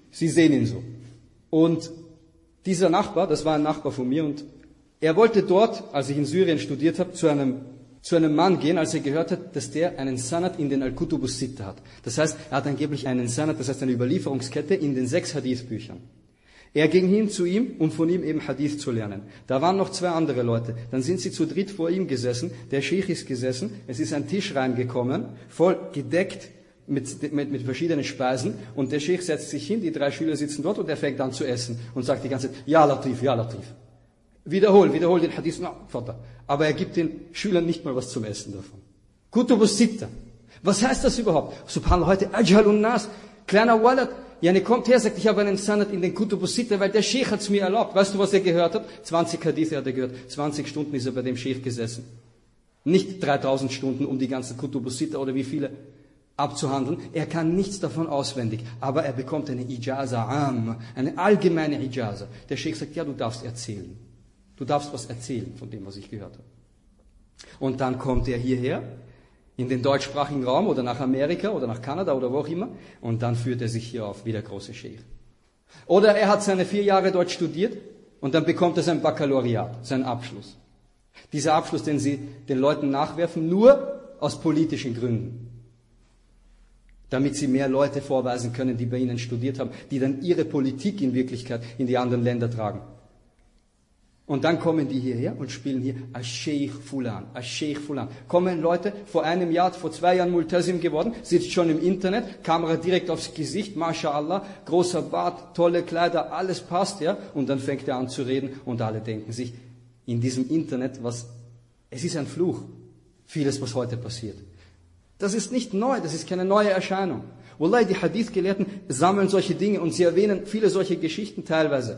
Sie sehen ihn so. Und dieser Nachbar, das war ein Nachbar von mir, und er wollte dort, als ich in Syrien studiert habe, zu einem Mann gehen, als er gehört hat, dass der einen Sanad in den Al-Kutubus Sitta hat. Das heißt, er hat angeblich einen Sanad, das heißt eine Überlieferungskette in den 6 Hadith-Büchern. Er ging hin zu ihm, um von ihm eben Hadith zu lernen. Da waren noch 2 andere Leute. Dann sind sie zu dritt vor ihm gesessen. Der Sheikh ist gesessen. Es ist ein Tisch reingekommen, voll gedeckt mit verschiedenen Speisen. Und der Sheikh setzt sich hin, die 3 Schüler sitzen dort und er fängt an zu essen und sagt die ganze Zeit, ja Latif, ja Latif. Wiederhol den Hadith. Na, Vater. Aber er gibt den Schülern nicht mal was zum Essen davon. Kutubus Sitta. Was heißt das überhaupt? Subhanallah, heute Ajhalun Nas, kleiner Walad. Yani kommt her, sagt, ich habe einen Sanad in den Kutubus Sitta, weil der Sheikh hat es mir erlaubt. Weißt du, was er gehört hat? 20 Hadithe hat er gehört. 20 Stunden ist er bei dem Sheikh gesessen. Nicht 3000 Stunden, um die ganzen Kutubus Sitta oder wie viele abzuhandeln. Er kann nichts davon auswendig. Aber er bekommt eine Ijaza Am, eine allgemeine Ijaza. Der Sheikh sagt, ja, du darfst erzählen. Du darfst was erzählen von dem, was ich gehört habe. Und dann kommt er hierher, in den deutschsprachigen Raum oder nach Amerika oder nach Kanada oder wo auch immer, und dann führt er sich hier auf wie der große Sheikh. Oder er hat seine 4 Jahre dort studiert und dann bekommt er sein Baccalaureat, seinen Abschluss. Dieser Abschluss, den sie den Leuten nachwerfen, nur aus politischen Gründen. Damit sie mehr Leute vorweisen können, die bei ihnen studiert haben, die dann ihre Politik in Wirklichkeit in die anderen Länder tragen. Und dann kommen die hierher und spielen hier Al-Sheikh Fulan, Al-Sheikh Fulan. Kommen Leute, vor einem Jahr, vor 2 Jahren Multazim geworden, sitzt schon im Internet, Kamera direkt aufs Gesicht, MashaAllah, großer Bart, tolle Kleider, alles passt, ja. Und dann fängt er an zu reden und alle denken sich, in diesem Internet, es ist ein Fluch, vieles, was heute passiert. Das ist nicht neu, das ist keine neue Erscheinung. Wallahi, die Hadith-Gelehrten sammeln solche Dinge und sie erwähnen viele solche Geschichten teilweise.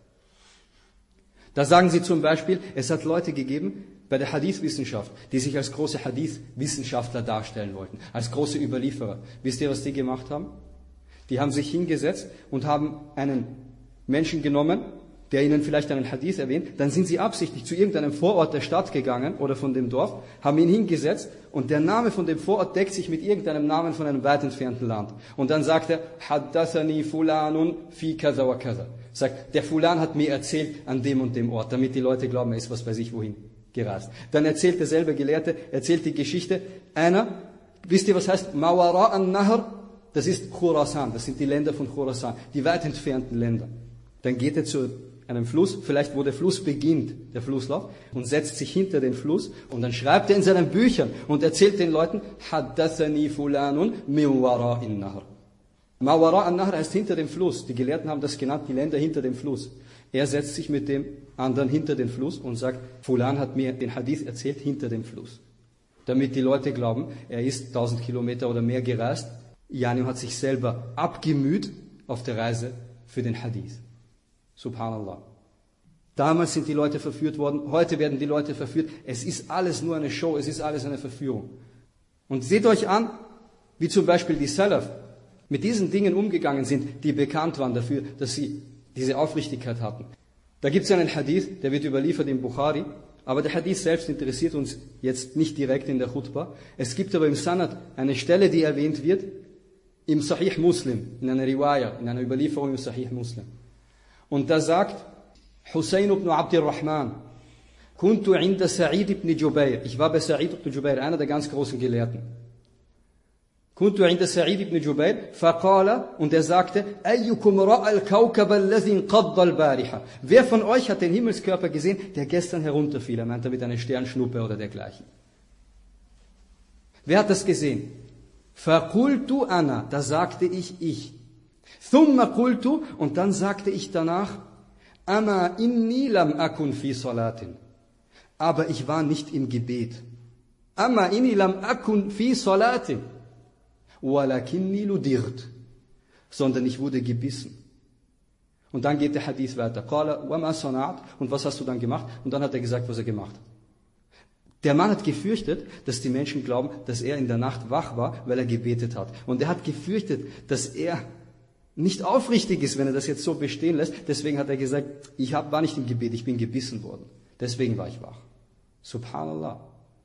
Da sagen sie zum Beispiel, es hat Leute gegeben bei der Hadith-Wissenschaft, die sich als große Hadith-Wissenschaftler darstellen wollten, als große Überlieferer. Wisst ihr, was die gemacht haben? Die haben sich hingesetzt und haben einen Menschen genommen, der ihnen vielleicht einen Hadith erwähnt. Dann sind sie absichtlich zu irgendeinem Vorort der Stadt gegangen oder von dem Dorf, haben ihn hingesetzt und der Name von dem Vorort deckt sich mit irgendeinem Namen von einem weit entfernten Land. Und dann sagt er, Haddathani fulanun fi kaza wa kaza. Sagt, der Fulan hat mir erzählt an dem und dem Ort, damit die Leute glauben, er ist was bei sich wohin gereist. Dann erzählt derselbe Gelehrte, erzählt die Geschichte einer, wisst ihr, was heißt Mawara an-Nahr? Das ist Khurasan, das sind die Länder von Khurasan, die weit entfernten Länder. Dann geht er zu einem Fluss, vielleicht wo der Fluss beginnt, der Flusslauf, und setzt sich hinter den Fluss und dann schreibt er in seinen Büchern und erzählt den Leuten, Haddathani fulanun min wara'in nahr. Mawara an-Nahr heißt hinter dem Fluss. Die Gelehrten haben das genannt, die Länder hinter dem Fluss. Er setzt sich mit dem anderen hinter den Fluss und sagt, Fulan hat mir den Hadith erzählt hinter dem Fluss. Damit die Leute glauben, er ist 1000 Kilometer oder mehr gereist. Janim hat sich selber abgemüht auf der Reise für den Hadith. Subhanallah. Damals sind die Leute verführt worden, heute werden die Leute verführt. Es ist alles nur eine Show, es ist alles eine Verführung. Und seht euch an, wie zum Beispiel die Salaf mit diesen Dingen umgegangen sind, die bekannt waren dafür, dass sie diese Aufrichtigkeit hatten. Da gibt es einen Hadith, der wird überliefert im Bukhari, aber der Hadith selbst interessiert uns jetzt nicht direkt in der Khutbah. Es gibt aber im Sanad eine Stelle, die erwähnt wird, im Sahih Muslim, in einer Riwaya, in einer Überlieferung im Sahih Muslim. Und da sagt Hussein ibn Abdirrahman, Kuntu inda Sa'id ibn Jubayr. Ich war bei Sa'id ibn Jubayr, einer der ganz großen Gelehrten. Kuntu inda Sa'id ibn Jubayr, faqala, und er sagte, Ayyukum ra'a al-Kawkab alladhi inqadda al-Bariha. Wer von euch hat den Himmelskörper gesehen, der gestern herunterfiel? Er meint damit eine Sternschnuppe oder dergleichen. Wer hat das gesehen? Faqultu ana, da sagte ich. Thumma qultu, und dann sagte ich danach, Ama inni lam akun fi salatin. Aber ich war nicht im Gebet. Ama inni lam akun fi salatin. Walakinni ludirt. Sondern ich wurde gebissen. Und dann geht der Hadith weiter. Qala wa ma sana'at. Und was hast du dann gemacht? Und dann hat er gesagt, was er gemacht hat. Der Mann hat gefürchtet, dass die Menschen glauben, dass er in der Nacht wach war, weil er gebetet hat. Und er hat gefürchtet, dass er nicht aufrichtig ist, wenn er das jetzt so bestehen lässt. Deswegen hat er gesagt, war nicht im Gebet, ich bin gebissen worden. Deswegen war ich wach. Subhanallah.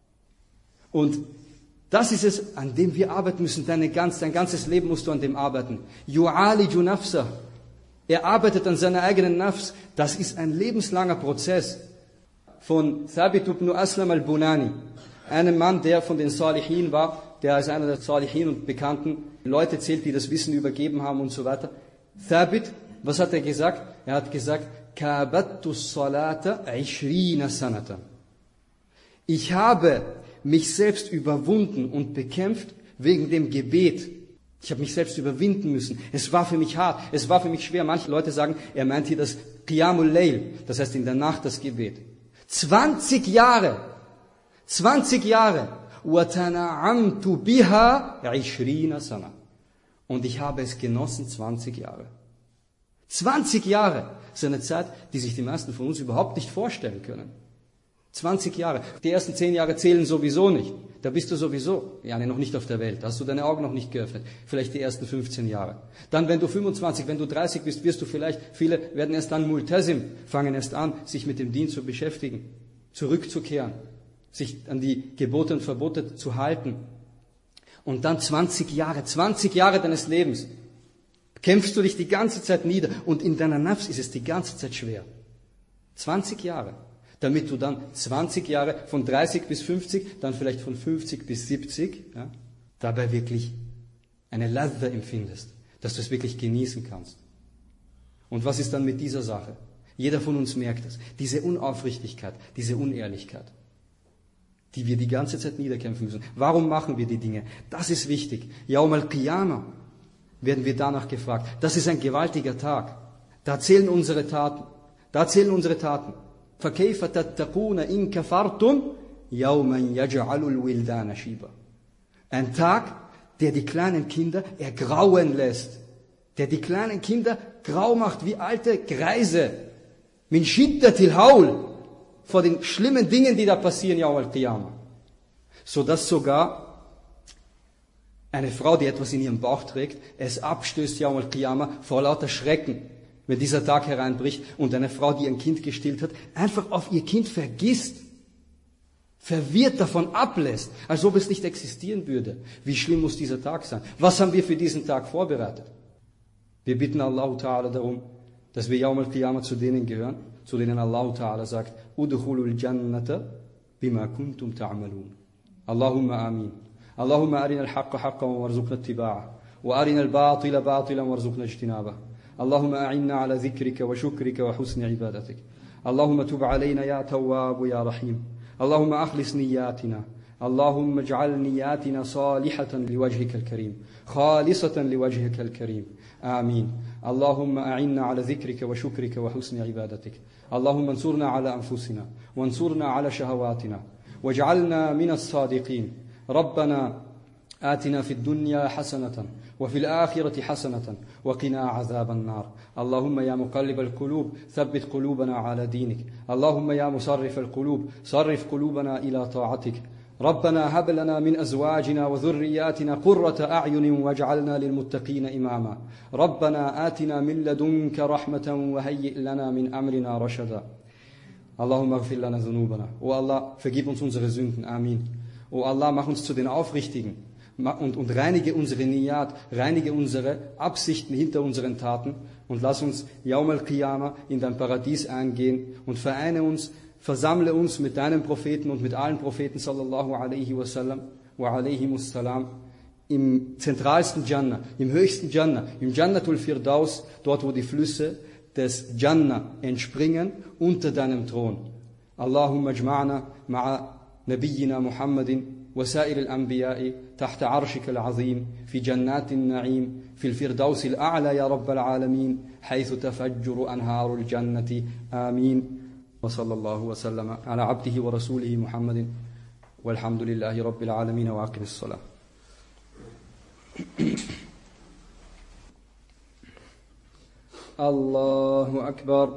Und das ist es, an dem wir arbeiten müssen. Dein ganzes Leben musst du an dem arbeiten. Yu'aliju nafsah. Er arbeitet an seiner eigenen Nafs. Das ist ein lebenslanger Prozess. Von Thabit ibn Aslam al-Bunani, einem Mann, der von den Salihin war, der als einer der Salihin und bekannten Leute zählt, die das Wissen übergeben haben und so weiter. Thabit, was hat er gesagt? Er hat gesagt, Kabattu salata 20 sanatan. Ich habe mich selbst überwunden und bekämpft wegen dem Gebet. Ich habe mich selbst überwinden müssen. Es war für mich hart, es war für mich schwer. Manche Leute sagen, er meint hier das Qiyamul Layl, das heißt in der Nacht das Gebet. 20 Jahre. وَتَنَعَمْتُ بِهَا 20 sana. Und ich habe es genossen 20 Jahre. 20 Jahre. Das ist eine Zeit, die sich die meisten von uns überhaupt nicht vorstellen können. 20 Jahre. Die ersten 10 Jahre zählen sowieso nicht. Da bist du sowieso, noch nicht auf der Welt. Da hast du deine Augen noch nicht geöffnet. Vielleicht die ersten 15 Jahre. Dann, wenn du 25, wenn du 30 bist, wirst du vielleicht, viele werden erst dann Multazim, fangen erst an, sich mit dem Dien zu beschäftigen, zurückzukehren, sich an die Gebote und Verbote zu halten. Und dann 20 Jahre deines Lebens, kämpfst du dich die ganze Zeit nieder und in deiner Nafs ist es die ganze Zeit schwer. 20 Jahre. Damit du dann 20 Jahre von 30 bis 50, dann vielleicht von 50 bis 70, dabei wirklich eine Ladha empfindest, dass du es wirklich genießen kannst. Und was ist dann mit dieser Sache? Jeder von uns merkt das. Diese Unaufrichtigkeit, diese Unehrlichkeit, die wir die ganze Zeit niederkämpfen müssen. Warum machen wir die Dinge? Das ist wichtig. Yaum al-Qiyamah werden wir danach gefragt. Das ist ein gewaltiger Tag. Da zählen unsere Taten. فَكَيْفَ تَتَّقُونَ إِن كَفَرْتُمْ يَوْمًا يَجْعَلُ الْوِلْدَانَ شِيبًا. Ein Tag, der die kleinen Kinder ergrauen lässt. Der die kleinen Kinder grau macht wie alte Greise. Min shiddatil haul. Vor den schlimmen Dingen, die da passieren, Yaum al-Qiyamah. Sodass sogar eine Frau, die etwas in ihrem Bauch trägt, es abstößt, Yaum al-Qiyamah, vor lauter Schrecken, wenn dieser Tag hereinbricht und eine Frau, die ein Kind gestillt hat, einfach auf ihr Kind vergisst, verwirrt davon ablässt, als ob es nicht existieren würde. Wie schlimm muss dieser Tag sein? Was haben wir für diesen Tag vorbereitet? Wir bitten Allah Ta'ala darum, dass wir Yaum al-Qiyamah zu denen gehören, zu denen Allah Ta'ala sagt, Udkhulul Jannata bima kuntum ta'malun. Allahumma amin. Allahumma arina al-haqqa haqqan warzuqna ittiba'ah. Wa arina al-batila batilan warzuqna ijtinabah. اللهم أعنا على ذكرك وشكرك وحسن عبادتك. اللهم تب علينا يا تواب يا رحيم. اللهم أخلص نياتنا. اللهم اجعل نياتنا صالحة لوجهك الكريم خالصة لوجهك الكريم. آمين. اللهم أعنا على ذكرك وشكرك وحسن عبادتك. اللهم انصرنا على أنفسنا وانصرنا على شهواتنا واجعلنا من الصادقين. ربنا آتنا في الدنيا حسنة وفي الآخرة حسنة وقنا عذاب النار. اللهم يا مقلب القلوب ثبت قلوبنا على دينك. اللهم يا مصرف القلوب صرف قلوبنا إلى طاعتك. ربنا هب لنا من أزواجنا وذرياتنا قرة أعين واجعلنا للمتقين إماما. ربنا آتنا من لدنك رحمة وهيئ لنا من أمرنا رشدا. اللهم اغفر لنا ذنوبنا. O Allah, vergib uns unsere Sünden. Amin. O Allah, mach uns zu den Aufrichtigen. Und reinige unsere Niyat, reinige unsere Absichten hinter unseren Taten und lass uns Yaum al-Qiyamah in dein Paradies eingehen und versammle uns mit deinem Propheten und mit allen Propheten sallallahu alaihi wasallam wa alaihimus salam im zentralsten Jannah, im höchsten Jannah, im Jannatul Firdaus, dort wo die Flüsse des Jannah entspringen, unter deinem Thron. Allahumma ajma'na ma'a nabiyyina Muhammadin وسائر الأنبياء تحت عرشك العظيم في جنات النعيم في الفردوس الأعلى يا رب العالمين حيث تفجر أنهار الجنة آمين. وصلى الله وسلم على عبده ورسوله محمد والحمد لله رب العالمين وأقم الصلاة. الله أكبر.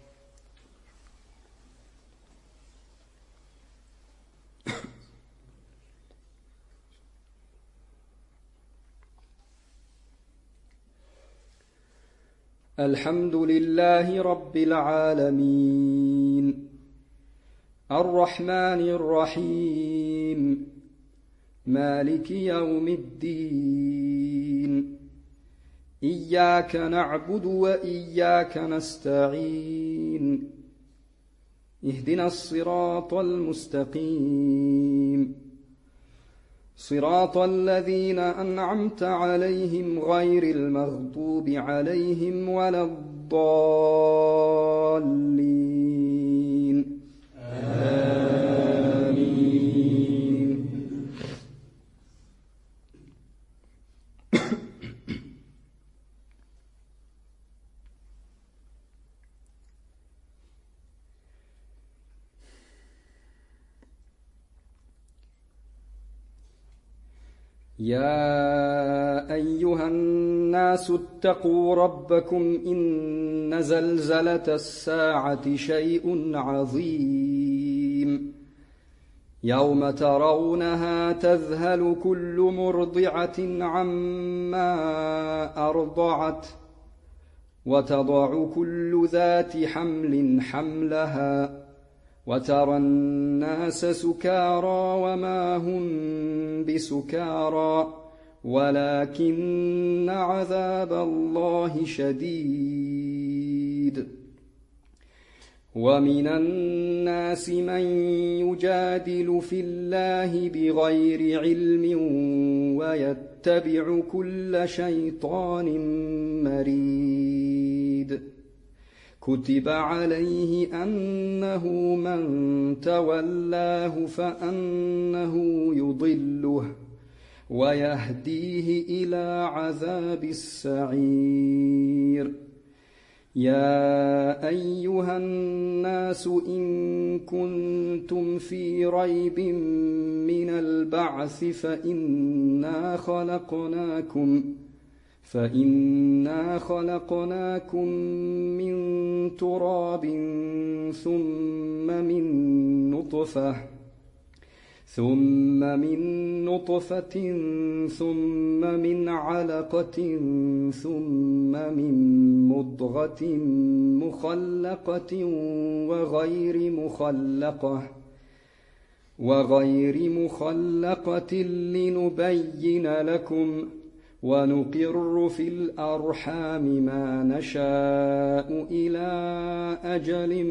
الحمد لله رب العالمين الرحمن الرحيم مالك يوم الدين إياك نعبد وإياك نستعين اهدنا الصراط المستقيم صراط الذين أنعمت عليهم غير المغضوب عليهم ولا الضالين آمين. يا أيها الناس اتقوا ربكم إن زلزلة الساعة شيء عظيم يوم ترونها تذهل كل مرضعة عما أرضعت وتضع كل ذات حمل حملها وترى الناس سكارى وما هم بسكارى ولكن عذاب الله شديد. ومن الناس من يجادل في الله بغير علم ويتبع كل شيطان مريد كتب عليه أنه من تولاه فأنه يضله ويهديه إلى عذاب السعير. يا أيها الناس إن كنتم في ريب من البعث فإنا خلقناكم من تراب ثم من نطفة ثم من علقة ثم من مضغة مخلقة وغير مخلقة لنبين لكم ونقر في الأرحام ما نشاء إلى أجل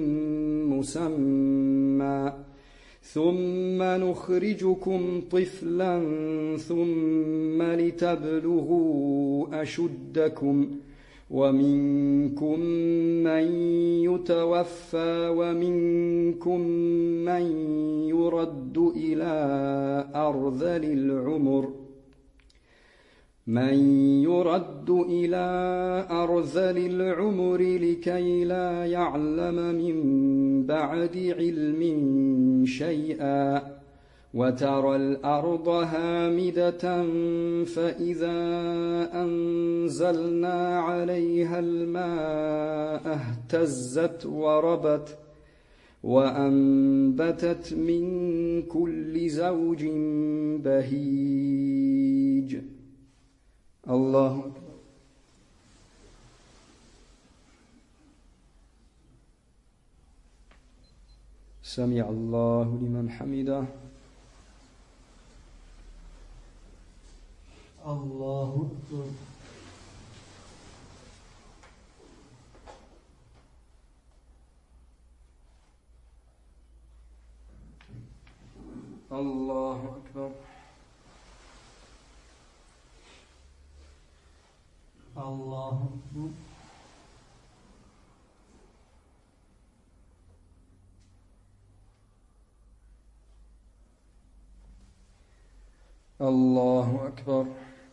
مسمى ثم نخرجكم طفلا ثم لتبلغوا أشدكم ومنكم من يتوفى ومنكم من يرد إلى أرذل العمر لكي لا يعلم من بعد علم شيئا وترى الأرض هامدة فإذا أنزلنا عليها الماء اهتزت وربت وأنبتت من كل زوج بهيج. الله أكبر. سمع الله لمن حمده. الله أكبر. الله أكبر. الله أكبر. الله أكبر.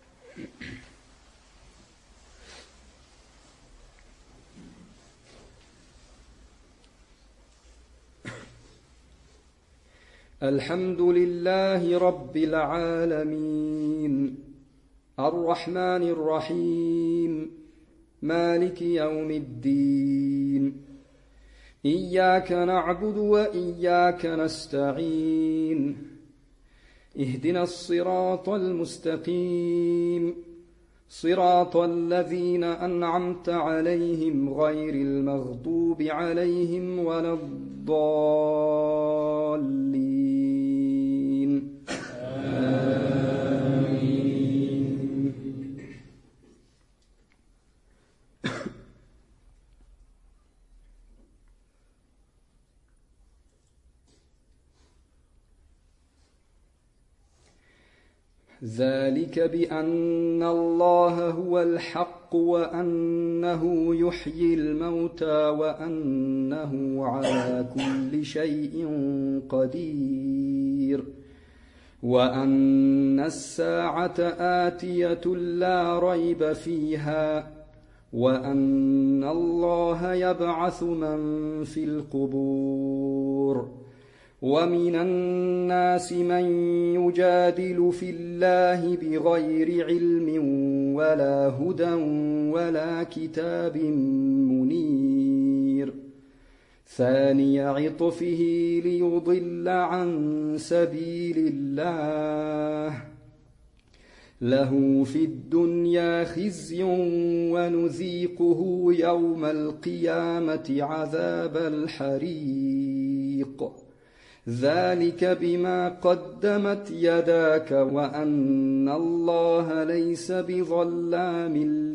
الحمد لله رب العالمين الرحمن الرحيم مالك يوم الدين إياك نعبد وإياك نستعين اهدنا الصراط المستقيم صراط الذين أنعمت عليهم غير المغضوب عليهم ولا الضالين آمين. ذلك بأن الله هو الحق وأنه يحيي الموتى وأنه على كل شيء قدير وأن الساعة آتية لا ريب فيها وأن الله يبعث من في القبور ومن الناس من يجادل في الله بغير علم ولا هدى ولا كتاب منير ثاني عطفه ليضل عن سبيل الله له في الدنيا خزي ونذيقه يوم القيامة عذاب الحريق ذلك بما قدمت يداك وأن الله ليس بظلام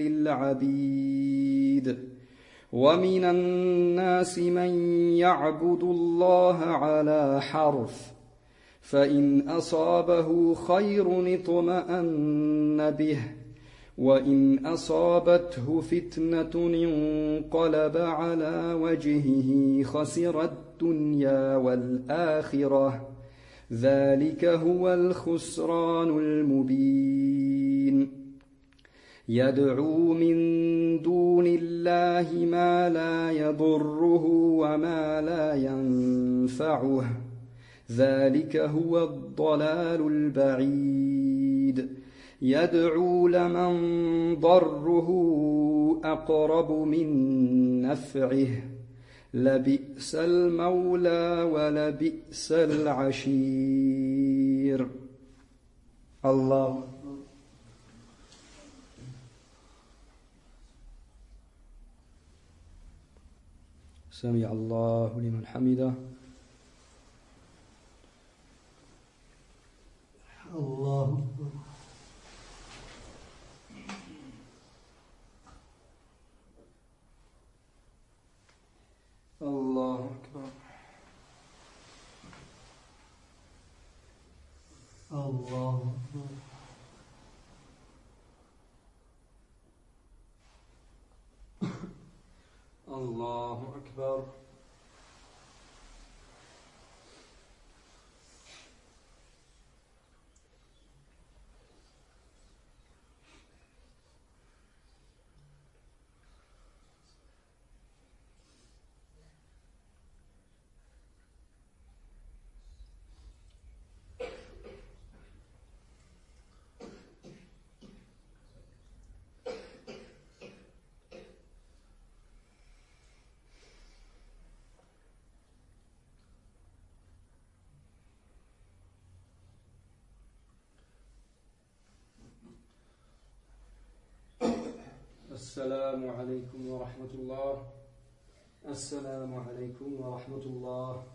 للعبيد ومن الناس من يعبد الله على حرف فإن أصابه خير اطمأن به وإن أصابته فتنة انقلب على وجهه خسر الدنيا والآخرة ذلك هو الخسران المبين يدعو من دون الله ما لا يضره وما لا ينفعه ذلك هو الضلال البعيد يدعو لمن ضره أقرب من نفعه لبئس المولى ولبئس العشير الله سمع الله لمن حمده الله الله أكبر الله أكبر الله أكبر السلام عليكم ورحمة الله. السلام عليكم ورحمة الله.